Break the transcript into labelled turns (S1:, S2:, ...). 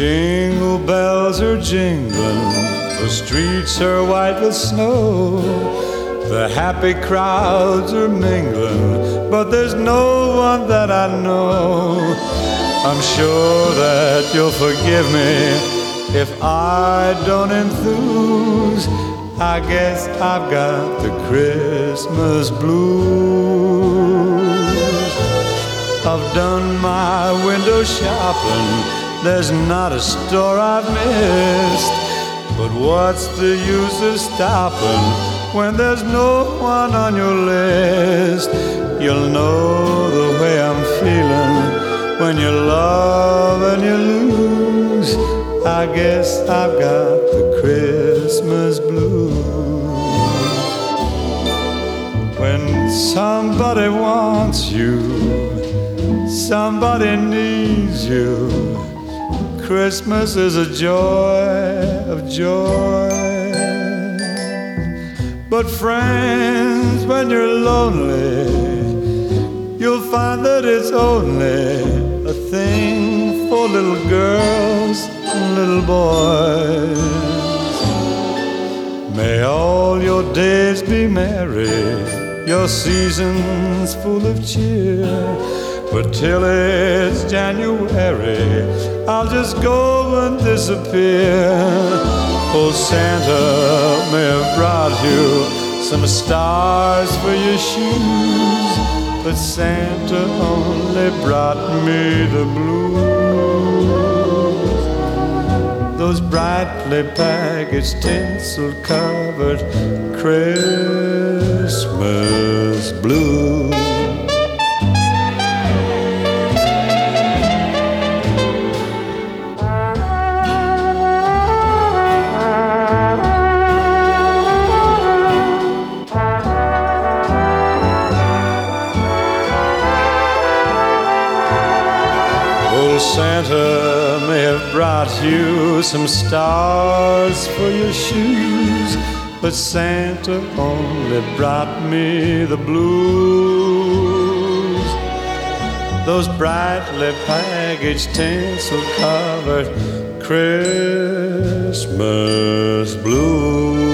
S1: Jingle bells are jingling, the streets are white with snow. The happy crowds are mingling, but there's no one that I know. I'm sure that you'll forgive me if I don't enthuse. I guess I've got the Christmas blues. I've done my window shopping, there's not a store I've missed. But what's the use of stopping when there's no one on your list? You'll know the way I'm feeling when you love and you lose. I guess I've got the Christmas blues. When somebody wants you, somebody needs you, Christmas is a joy of joy. But friends, when you're lonely, you'll find that it's only a thing for little girls and little boys. May all your days be merry, your seasons full of cheer. But till it's January, I'll just go and disappear. Oh, Santa may have brought you some stars for your shoes, but Santa only brought me the blues. Those brightly packaged, tinsel-covered Christmas blues. Santa may have brought you some stars for your shoes, but Santa only brought me the blues. Those brightly packaged, tinsel-covered Christmas blues.